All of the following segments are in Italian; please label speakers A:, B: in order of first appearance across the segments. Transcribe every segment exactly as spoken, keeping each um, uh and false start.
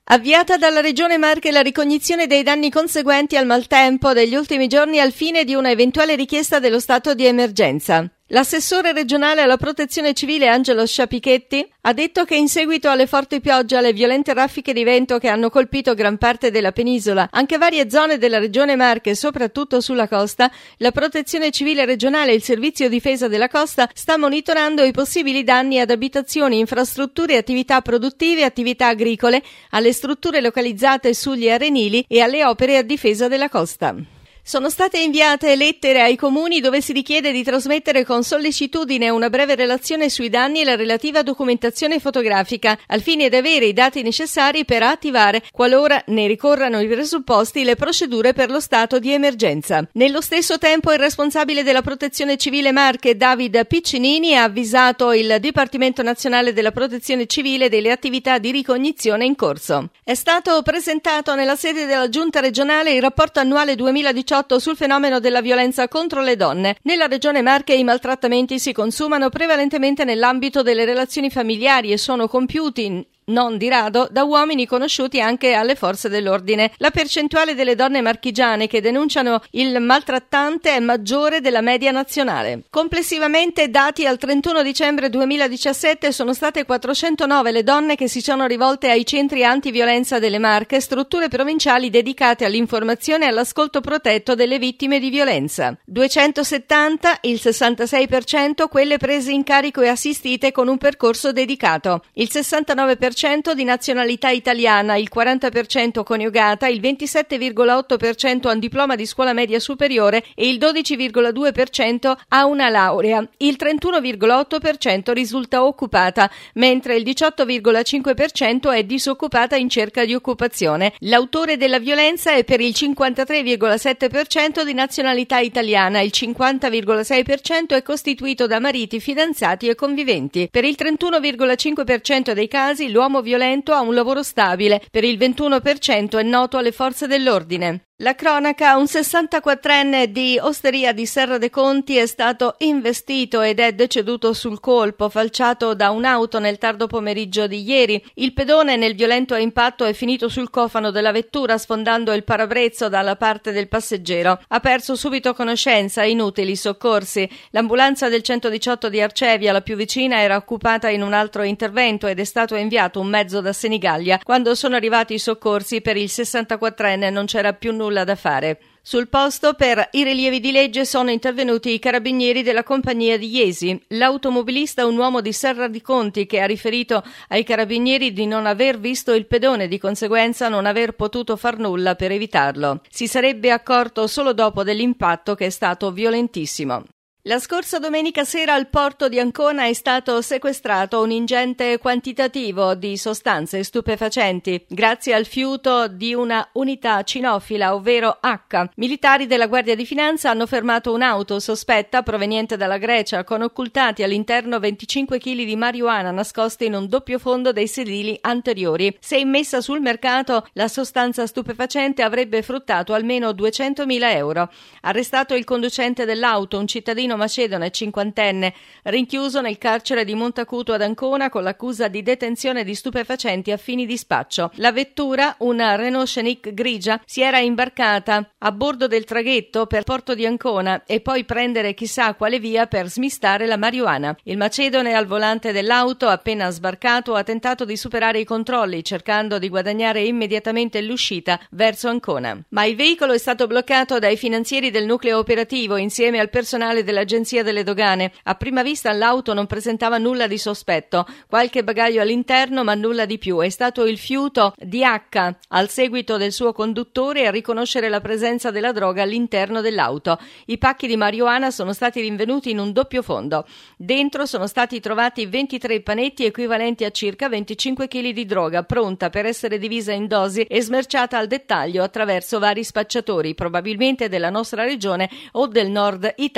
A: Avviata dalla Regione Marche la ricognizione dei danni conseguenti al maltempo degli ultimi giorni al fine di una eventuale richiesta dello stato di emergenza. L'assessore regionale alla protezione civile Angelo Sciapichetti ha detto che in seguito alle forti piogge e alle violente raffiche di vento che hanno colpito gran parte della penisola, anche varie zone della regione Marche, soprattutto sulla costa, la protezione civile regionale e il servizio difesa della costa sta monitorando i possibili danni ad abitazioni, infrastrutture, attività produttive, attività agricole, alle strutture localizzate sugli arenili e alle opere a difesa della costa. Sono state inviate lettere ai comuni dove si richiede di trasmettere con sollecitudine una breve relazione sui danni e la relativa documentazione fotografica, al fine di avere i dati necessari per attivare, qualora ne ricorrano i presupposti, le procedure per lo stato di emergenza. Nello stesso tempo il responsabile della Protezione Civile Marche, David Piccinini, ha avvisato il Dipartimento Nazionale della Protezione Civile delle attività di ricognizione in corso. È stato presentato nella sede della Giunta regionale il rapporto annuale duemiladiciotto sul fenomeno della violenza contro le donne. Nella regione Marche i maltrattamenti si consumano prevalentemente nell'ambito delle relazioni familiari e sono compiuti non di rado da uomini conosciuti anche alle forze dell'ordine. La percentuale delle donne marchigiane che denunciano il maltrattante è maggiore della media nazionale. Complessivamente, dati al trentuno dicembre duemiladiciassette, sono state quattrocentonove le donne che si sono rivolte ai centri antiviolenza delle Marche, strutture provinciali dedicate all'informazione e all'ascolto protetto delle vittime di violenza. duecentosettanta, il sessantasei per cento, quelle prese in carico e assistite con un percorso dedicato. Il sessantanove per cento di nazionalità italiana, il quaranta per cento coniugata, il ventisette virgola otto per cento ha un diploma di scuola media superiore e il dodici virgola due per cento ha una laurea. Il trentuno virgola otto per cento risulta occupata, mentre il diciotto virgola cinque per cento è disoccupata in cerca di occupazione. L'autore della violenza è per il cinquantatré virgola sette per cento di nazionalità italiana, il cinquanta virgola sei per cento è costituito da mariti, fidanzati e conviventi. Per il trentuno virgola cinque per cento dei casi l'uomo violento ha un lavoro stabile, per il ventuno per cento è noto alle forze dell'ordine. La cronaca: un sessantaquattrenne di Osteria di Serra dei Conti è stato investito ed è deceduto sul colpo, falciato da un'auto nel tardo pomeriggio di ieri. Il pedone nel violento impatto è finito sul cofano della vettura, sfondando il parabrezzo dalla parte del passeggero. Ha perso subito conoscenza, inutili soccorsi. L'ambulanza del centodiciotto di Arcevia, la più vicina, era occupata in un altro intervento ed è stato inviato un mezzo da Senigallia. Quando sono arrivati i soccorsi, per il sessantaquattrenne non c'era più nulla nulla da fare. Sul posto, per i rilievi di legge, sono intervenuti i carabinieri della compagnia di Iesi. L'automobilista, un uomo di Serra di Conti, che ha riferito ai carabinieri di non aver visto il pedone e di conseguenza non aver potuto far nulla per evitarlo. Si sarebbe accorto solo dopo dell'impatto, che è stato violentissimo. La scorsa domenica sera al porto di Ancona è stato sequestrato un ingente quantitativo di sostanze stupefacenti grazie al fiuto di una unità cinofila, ovvero H. Militari della Guardia di Finanza hanno fermato un'auto sospetta proveniente dalla Grecia con occultati all'interno venticinque chili di marijuana nascosti in un doppio fondo dei sedili anteriori. Se immessa sul mercato, la sostanza stupefacente avrebbe fruttato almeno duecentomila euro. Arrestato il conducente dell'auto, un cittadino macedone cinquantenne, rinchiuso nel carcere di Montacuto ad Ancona con l'accusa di detenzione di stupefacenti a fini di spaccio. La vettura, una Renault Scenic grigia, si era imbarcata a bordo del traghetto per Porto di Ancona e poi prendere chissà quale via per smistare la marijuana. Il macedone al volante dell'auto, appena sbarcato, ha tentato di superare i controlli, cercando di guadagnare immediatamente l'uscita verso Ancona. Ma il veicolo è stato bloccato dai finanzieri del nucleo operativo insieme al personale della Agenzia delle Dogane. A prima vista l'auto non presentava nulla di sospetto, qualche bagaglio all'interno ma nulla di più. È stato il fiuto di H, al seguito del suo conduttore, a riconoscere la presenza della droga all'interno dell'auto. I pacchi di marijuana sono stati rinvenuti in un doppio fondo. Dentro sono stati trovati ventitré panetti equivalenti a circa venticinque chili di droga, pronta per essere divisa in dosi e smerciata al dettaglio attraverso vari spacciatori, probabilmente della nostra regione o del nord Italia.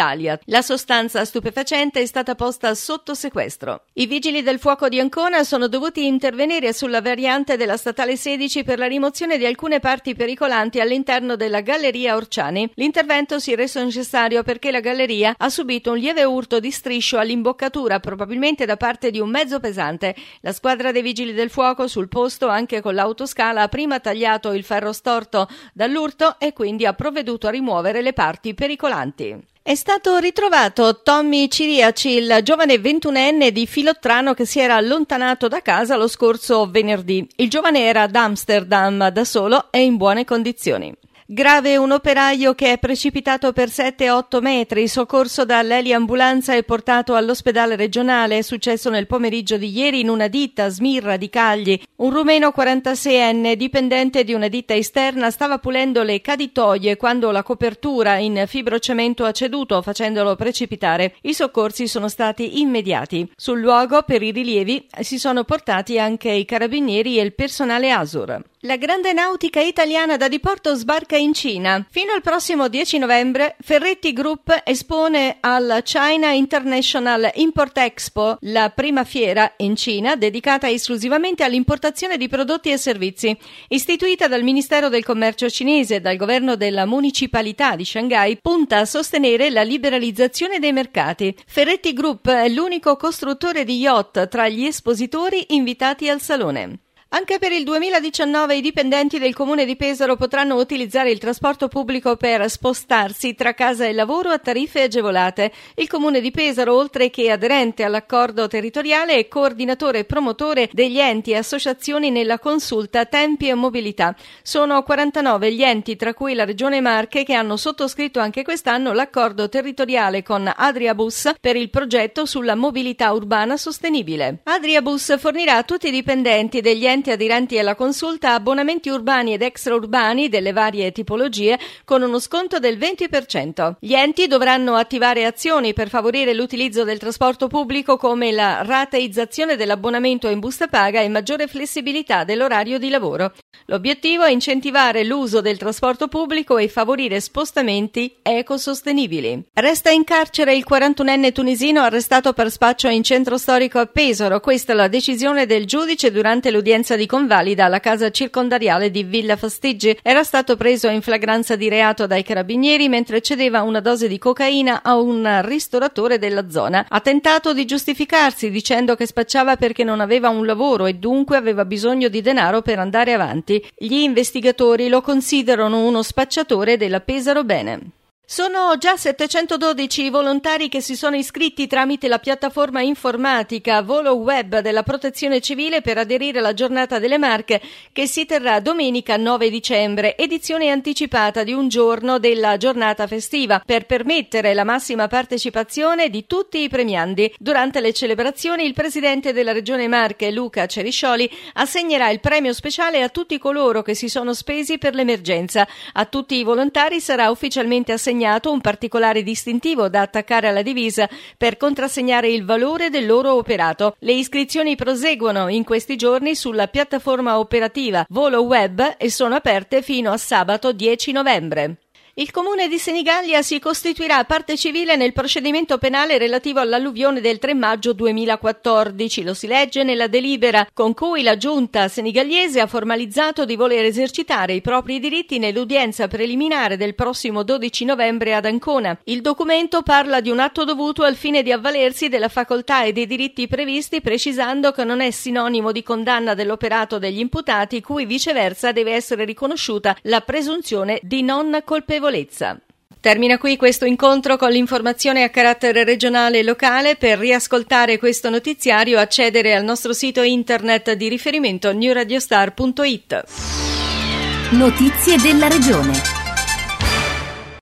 A: La sostanza stupefacente è stata posta sotto sequestro. I vigili del fuoco di Ancona sono dovuti intervenire sulla variante della statale sedici per la rimozione di alcune parti pericolanti all'interno della galleria Orciani. L'intervento si è reso necessario perché la galleria ha subito un lieve urto di striscio all'imboccatura, probabilmente da parte di un mezzo pesante. La squadra dei vigili del fuoco sul posto, anche con l'autoscala, ha prima tagliato il ferro storto dall'urto e quindi ha provveduto a rimuovere le parti pericolanti. È stato ritrovato Tommy Ciriaci, il giovane ventunenne di Filottrano che si era allontanato da casa lo scorso venerdì. Il giovane era ad Amsterdam da solo e in buone condizioni. Grave un operaio che è precipitato per sette otto metri, soccorso dall'eliambulanza e portato all'ospedale regionale. È successo nel pomeriggio di ieri in una ditta a Smirra di Cagli. Un rumeno quarantaseienne, dipendente di una ditta esterna, stava pulendo le caditoie quando la copertura in fibrocemento ha ceduto, facendolo precipitare. I soccorsi sono stati immediati. Sul luogo, per i rilievi, si sono portati anche i carabinieri e il personale A S U R. La grande nautica italiana da diporto sbarca in Cina. Fino al prossimo dieci novembre Ferretti Group espone al China International Import Expo, la prima fiera in Cina dedicata esclusivamente all'importazione di prodotti e servizi. Istituita dal Ministero del Commercio cinese e dal governo della municipalità di Shanghai, punta a sostenere la liberalizzazione dei mercati. Ferretti Group è l'unico costruttore di yacht tra gli espositori invitati al salone. Anche per il duemiladiciannove i dipendenti del Comune di Pesaro potranno utilizzare il trasporto pubblico per spostarsi tra casa e lavoro a tariffe agevolate. Il Comune di Pesaro, oltre che aderente all'accordo territoriale, è coordinatore e promotore degli enti e associazioni nella consulta Tempi e Mobilità. Sono quarantanove gli enti, tra cui la Regione Marche, che hanno sottoscritto anche quest'anno l'accordo territoriale con Adriabus per il progetto sulla mobilità urbana sostenibile. Adriabus fornirà a tutti i dipendenti degli enti aderenti alla consulta abbonamenti urbani ed extraurbani delle varie tipologie con uno sconto del venti per cento. Gli enti dovranno attivare azioni per favorire l'utilizzo del trasporto pubblico come la rateizzazione dell'abbonamento in busta paga e maggiore flessibilità dell'orario di lavoro. L'obiettivo è incentivare l'uso del trasporto pubblico e favorire spostamenti ecosostenibili. Resta in carcere il quarantunenne tunisino arrestato per spaccio in centro storico a Pesaro. Questa è la decisione del giudice durante l'udienza di convalida alla casa circondariale di Villa Fastiggi. Era stato preso in flagranza di reato dai carabinieri mentre cedeva una dose di cocaina a un ristoratore della zona. Ha tentato di giustificarsi dicendo che spacciava perché non aveva un lavoro e dunque aveva bisogno di denaro per andare avanti. Gli investigatori lo considerano uno spacciatore della Pesaro Bene. Sono già settecentododici i volontari che si sono iscritti tramite la piattaforma informatica Volo Web della Protezione Civile per aderire alla Giornata delle Marche che si terrà domenica nove dicembre, edizione anticipata di un giorno della giornata festiva per permettere la massima partecipazione di tutti i premiandi. Durante le celebrazioni il presidente della Regione Marche, Luca Ceriscioli, assegnerà il premio speciale a tutti coloro che si sono spesi per l'emergenza. A tutti i volontari sarà ufficialmente assegnato un particolare distintivo da attaccare alla divisa per contrassegnare il valore del loro operato. Le iscrizioni proseguono in questi giorni sulla piattaforma operativa Volo Web e sono aperte fino a sabato dieci novembre. Il Comune di Senigallia si costituirà parte civile nel procedimento penale relativo all'alluvione del tre maggio duemilaquattordici. Lo si legge nella delibera con cui la giunta senigallese ha formalizzato di voler esercitare i propri diritti nell'udienza preliminare del prossimo dodici novembre ad Ancona. Il documento parla di un atto dovuto al fine di avvalersi della facoltà e dei diritti previsti, precisando che non è sinonimo di condanna dell'operato degli imputati, cui viceversa deve essere riconosciuta la presunzione di non colpevolezza. Termina qui questo incontro con l'informazione a carattere regionale e locale. Per riascoltare questo notiziario accedere al nostro sito internet di riferimento new radio star punto it.
B: Notizie della regione.